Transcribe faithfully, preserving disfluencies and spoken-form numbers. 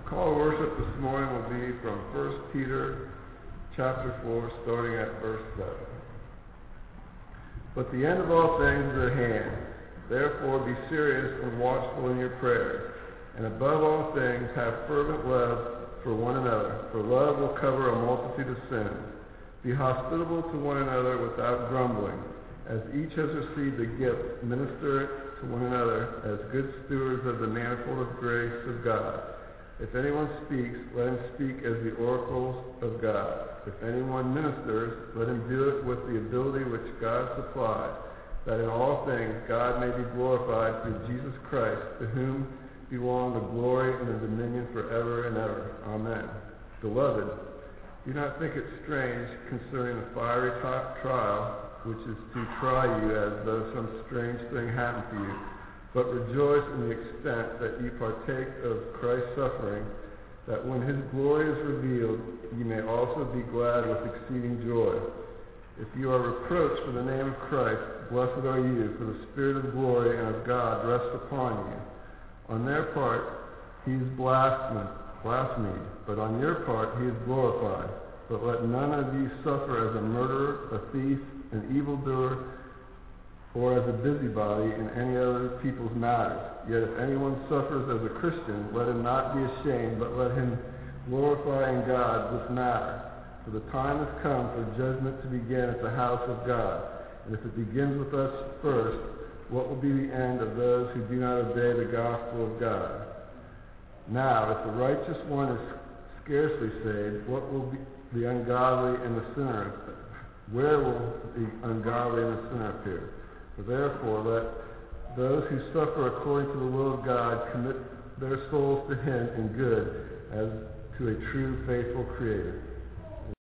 Call to worship this morning will be from First Peter chapter four, starting at verse seven. But the end of all things is at hand. Therefore be serious and watchful in your prayers. And above all things have fervent love for one another, for love will cover a multitude of sins. Be hospitable to one another without grumbling. As each has received a gift, minister it to one another as good stewards of the manifold of grace of God. If anyone speaks, let him speak as the oracles of God. If anyone ministers, let him do it with the ability which God supplies, that in all things God may be glorified through Jesus Christ, to whom belong the glory and the dominion forever and ever. Amen. Beloved, do not think it strange concerning the fiery t- trial, which is to try you as though some strange thing happened to you. But rejoice in the extent that you partake of Christ's suffering, that when his glory is revealed, you may also be glad with exceeding joy. If you are reproached for the name of Christ, blessed are you, for the Spirit of glory and of God rests upon you. On their part, he is blasphemed, blasphemed, but on your part he is glorified. But let none of you suffer as a murderer, a thief, an evildoer, or as a busybody in any other people's matters. Yet if anyone suffers as a Christian, let him not be ashamed, but let him glorify in God this matter. For the time has come for judgment to begin at the house of God. And if it begins with us first, what will be the end of those who do not obey the gospel of God? Now, if the righteous one is scarcely saved, what will be the ungodly and the sinner? Where will the ungodly and the sinner appear? For therefore, let those who suffer according to the will of God commit their souls to him in good, as to a true, faithful Creator.